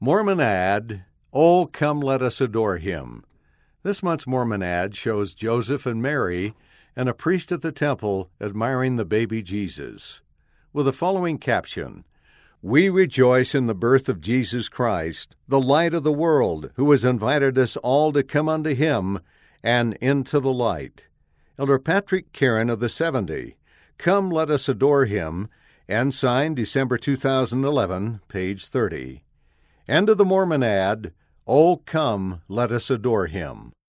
Mormon Ad, Oh, Come Let Us Adore Him. This month's Mormon Ad shows Joseph and Mary and a priest at the temple admiring the baby Jesus. With the following caption, We rejoice in the birth of Jesus Christ, the light of the world, who has invited us all to come unto Him and into the light. Elder Patrick Karen of the 70, Come Let Us Adore Him, and signed December 2011, page 30. End of the Mormon Ad, Oh, Come Let Us Adore Him.